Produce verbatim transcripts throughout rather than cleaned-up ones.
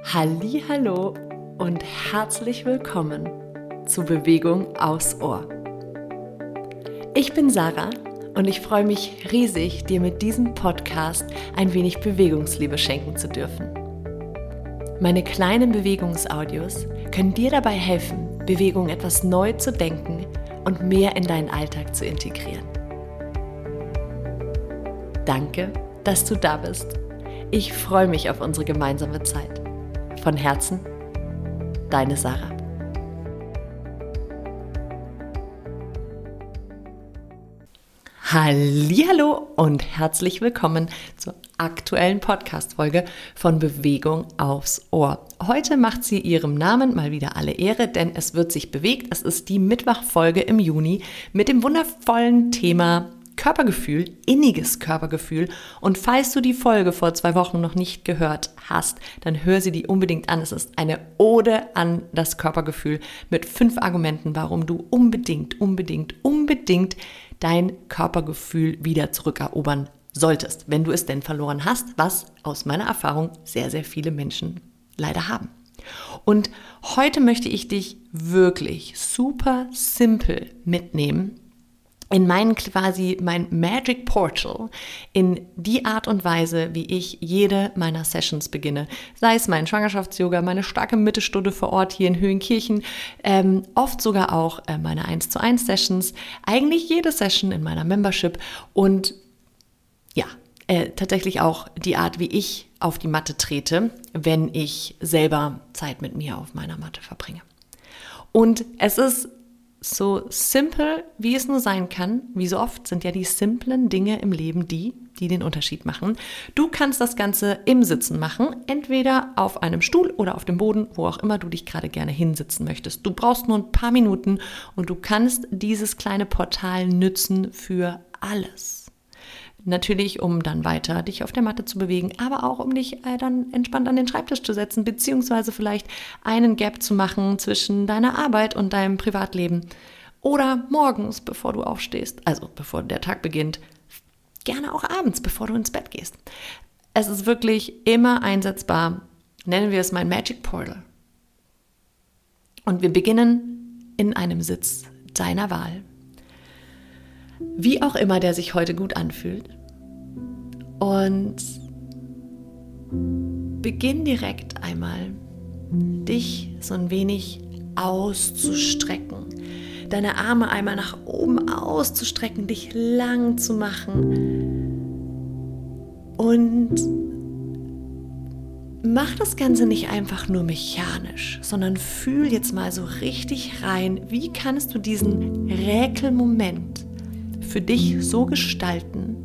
Hallihallo und herzlich willkommen zu Bewegung aufs Ohr. Ich bin Sarah und ich freue mich riesig, dir mit diesem Podcast ein wenig Bewegungsliebe schenken zu dürfen. Meine kleinen Bewegungsaudios können dir dabei helfen, Bewegung etwas neu zu denken und mehr in deinen Alltag zu integrieren. Danke, dass du da bist. Ich freue mich auf unsere gemeinsame Zeit. Von Herzen, deine Sarah. Hallihallo und herzlich willkommen zur aktuellen Podcast-Folge von Bewegung aufs Ohr. Heute macht sie ihrem Namen mal wieder alle Ehre, denn es wird sich bewegt. Es ist die Mittwochfolge im Juni mit dem wundervollen Thema Körpergefühl, inniges Körpergefühl. Und falls du die Folge vor zwei Wochen noch nicht gehört hast, dann hör sie dir unbedingt an. Es ist eine Ode an das Körpergefühl mit fünf Argumenten, warum du unbedingt, unbedingt, unbedingt dein Körpergefühl wieder zurückerobern solltest, wenn du es denn verloren hast, was aus meiner Erfahrung sehr, sehr viele Menschen leider haben. Und heute möchte ich dich wirklich super simpel mitnehmen in mein quasi mein Magic Portal, in die Art und Weise, wie ich jede meiner Sessions beginne. Sei es mein Schwangerschafts-Yoga, meine starke Mittestunde vor Ort hier in Höhenkirchen, ähm, oft sogar auch äh, meine eins zu eins Sessions, eigentlich jede Session in meiner Membership und ja, äh, tatsächlich auch die Art, wie ich auf die Matte trete, wenn ich selber Zeit mit mir auf meiner Matte verbringe. Und es ist so simpel, wie es nur sein kann. Wie so oft sind ja die simplen Dinge im Leben die, die den Unterschied machen. Du kannst das Ganze im Sitzen machen, entweder auf einem Stuhl oder auf dem Boden, wo auch immer du dich gerade gerne hinsitzen möchtest. Du brauchst nur ein paar Minuten und du kannst dieses kleine Portal nützen für alles. Natürlich, um dann weiter dich auf der Matte zu bewegen, aber auch um dich äh, dann entspannt an den Schreibtisch zu setzen, beziehungsweise vielleicht einen Gap zu machen zwischen deiner Arbeit und deinem Privatleben. Oder morgens, bevor du aufstehst, also bevor der Tag beginnt, gerne auch abends, bevor du ins Bett gehst. Es ist wirklich immer einsetzbar, nennen wir es mein Magic Portal. Und wir beginnen in einem Sitz deiner Wahl. Wie auch immer der sich heute gut anfühlt. Und beginn direkt einmal, dich so ein wenig auszustrecken. Deine Arme einmal nach oben auszustrecken, dich lang zu machen. Und mach das Ganze nicht einfach nur mechanisch, sondern fühl jetzt mal so richtig rein, wie kannst du diesen Räkelmoment für dich so gestalten,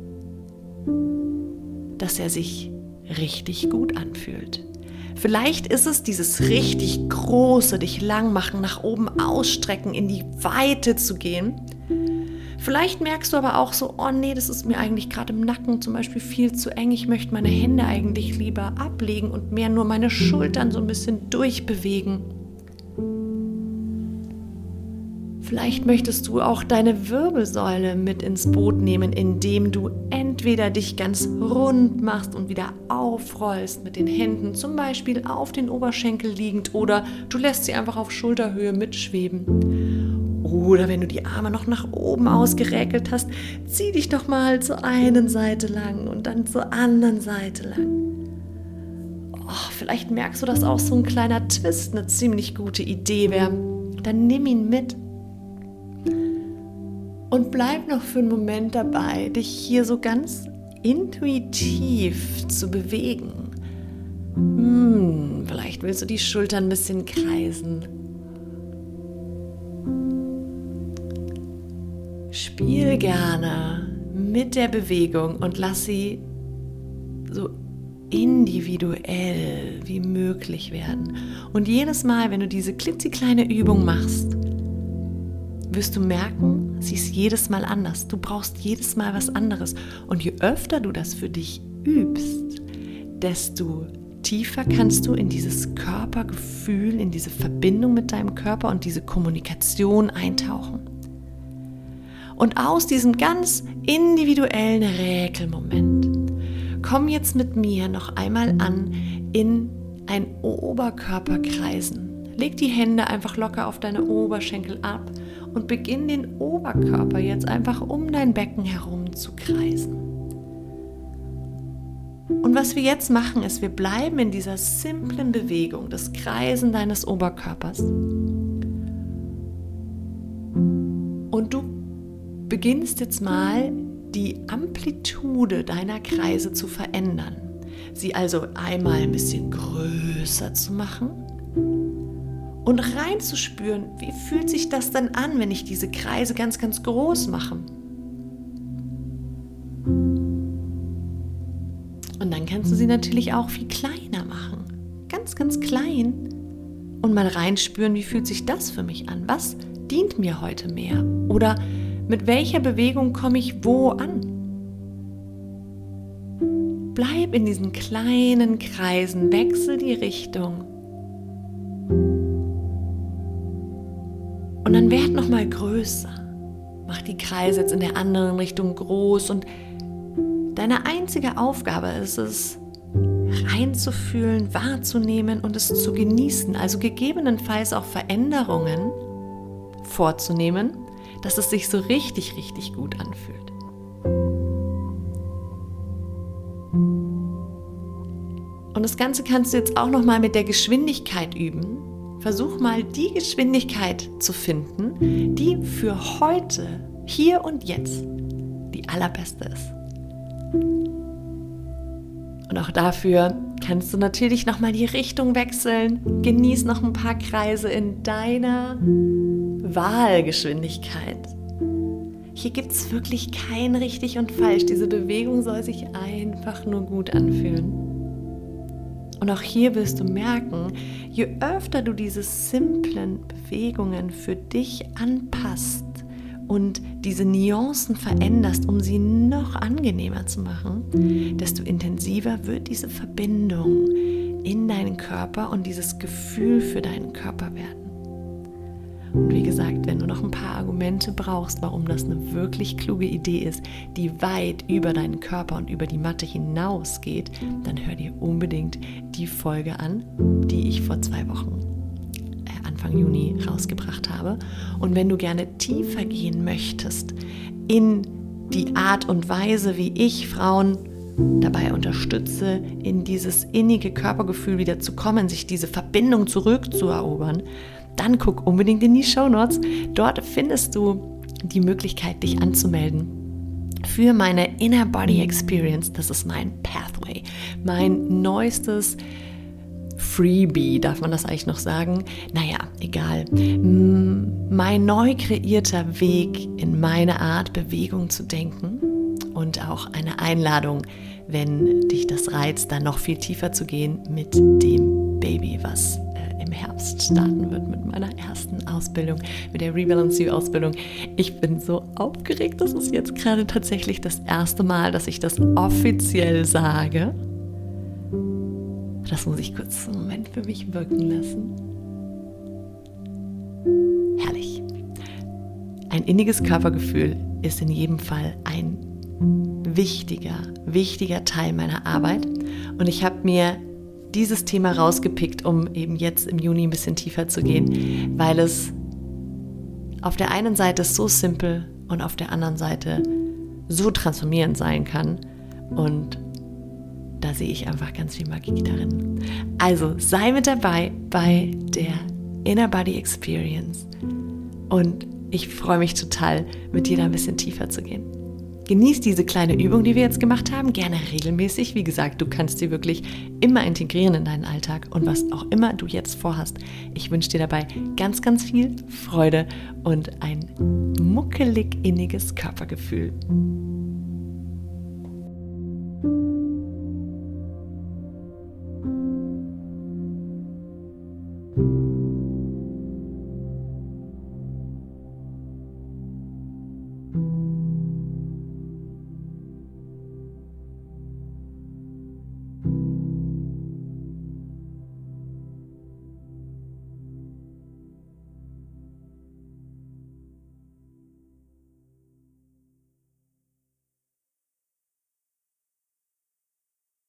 dass er sich richtig gut anfühlt. Vielleicht ist es dieses richtig große, dich lang machen, nach oben ausstrecken, in die Weite zu gehen. Vielleicht merkst du aber auch so, oh nee, das ist mir eigentlich gerade im Nacken zum Beispiel viel zu eng. Ich möchte meine Hände eigentlich lieber ablegen und mehr nur meine Schultern so ein bisschen durchbewegen. Vielleicht möchtest du auch deine Wirbelsäule mit ins Boot nehmen, indem du entweder dich ganz rund machst und wieder aufrollst mit den Händen, zum Beispiel auf den Oberschenkel liegend, oder du lässt sie einfach auf Schulterhöhe mitschweben. Oder wenn du die Arme noch nach oben ausgeräkelt hast, zieh dich doch mal zur einen Seite lang und dann zur anderen Seite lang. Oh, vielleicht merkst du, dass auch so ein kleiner Twist eine ziemlich gute Idee wäre. Dann nimm ihn mit. Und bleib noch für einen Moment dabei, dich hier so ganz intuitiv zu bewegen. Hm, vielleicht willst du die Schultern ein bisschen kreisen. Spiel gerne mit der Bewegung und lass sie so individuell wie möglich werden. Und jedes Mal, wenn du diese klitzekleine Übung machst, wirst du merken, sie ist jedes Mal anders. Du brauchst jedes Mal was anderes. Und je öfter du das für dich übst, desto tiefer kannst du in dieses Körpergefühl, in diese Verbindung mit deinem Körper und diese Kommunikation eintauchen. Und aus diesem ganz individuellen Räkelmoment komm jetzt mit mir noch einmal an in ein Oberkörperkreisen. Leg die Hände einfach locker auf deine Oberschenkel ab und beginn den Oberkörper jetzt einfach um dein Becken herum zu kreisen. Und was wir jetzt machen, ist, wir bleiben in dieser simplen Bewegung, das Kreisen deines Oberkörpers. Und du beginnst jetzt mal, die Amplitude deiner Kreise zu verändern. Sie also einmal ein bisschen größer zu machen und reinzuspüren, wie fühlt sich das denn an, wenn ich diese Kreise ganz, ganz groß mache. Und dann kannst du sie natürlich auch viel kleiner machen. Ganz, ganz klein. Und mal reinspüren, wie fühlt sich das für mich an? Was dient mir heute mehr? Oder mit welcher Bewegung komme ich wo an? Bleib in diesen kleinen Kreisen, wechsel die Richtung. Und dann werd nochmal größer. Mach die Kreise jetzt in der anderen Richtung groß und deine einzige Aufgabe ist es, reinzufühlen, wahrzunehmen und es zu genießen. Also gegebenenfalls auch Veränderungen vorzunehmen, dass es sich so richtig, richtig gut anfühlt. Und das Ganze kannst du jetzt auch nochmal mit der Geschwindigkeit üben. Versuch mal die Geschwindigkeit zu finden, die für heute, hier und jetzt die allerbeste ist. Und auch dafür kannst du natürlich nochmal die Richtung wechseln. Genieß noch ein paar Kreise in deiner Wahlgeschwindigkeit. Hier gibt es wirklich kein richtig und falsch. Diese Bewegung soll sich einfach nur gut anfühlen. Und auch hier wirst du merken, je öfter du diese simplen Bewegungen für dich anpasst und diese Nuancen veränderst, um sie noch angenehmer zu machen, desto intensiver wird diese Verbindung in deinen Körper und dieses Gefühl für deinen Körper werden. Und wie gesagt, wenn du noch ein paar Argumente brauchst, warum das eine wirklich kluge Idee ist, die weit über deinen Körper und über die Matte hinausgeht, dann hör dir unbedingt die Folge an, die ich vor zwei Wochen, äh, Anfang Juni, rausgebracht habe. Und wenn du gerne tiefer gehen möchtest in die Art und Weise, wie ich Frauen dabei unterstütze, in dieses innige Körpergefühl wieder zu kommen, sich diese Verbindung zurückzuerobern, dann guck unbedingt in die Shownotes. Dort findest du die Möglichkeit, dich anzumelden für meine Inner Body Experience. Das ist mein Pathway, mein neuestes Freebie, darf man das eigentlich noch sagen? Naja, egal. Mein neu kreierter Weg in meine Art, Bewegung zu denken und auch eine Einladung, wenn dich das reizt, dann noch viel tiefer zu gehen mit dem Baby, was im Herbst starten wird mit meiner ersten Ausbildung, mit der Rebalance You Ausbildung. Ich bin so aufgeregt, das ist jetzt gerade tatsächlich das erste Mal, dass ich das offiziell sage. Das muss ich kurz einen Moment für mich wirken lassen. Herrlich. Ein inniges Körpergefühl ist in jedem Fall ein wichtiger, wichtiger Teil meiner Arbeit und ich habe mir dieses Thema rausgepickt, um eben jetzt im Juni ein bisschen tiefer zu gehen, weil es auf der einen Seite so simpel und auf der anderen Seite so transformierend sein kann und da sehe ich einfach ganz viel Magie darin. Also sei mit dabei bei der Inner Body Experience und ich freue mich total, mit dir da ein bisschen tiefer zu gehen. Genieß diese kleine Übung, die wir jetzt gemacht haben, gerne regelmäßig. Wie gesagt, du kannst sie wirklich immer integrieren in deinen Alltag und was auch immer du jetzt vorhast. Ich wünsche dir dabei ganz, ganz viel Freude und ein muckelig inniges Körpergefühl.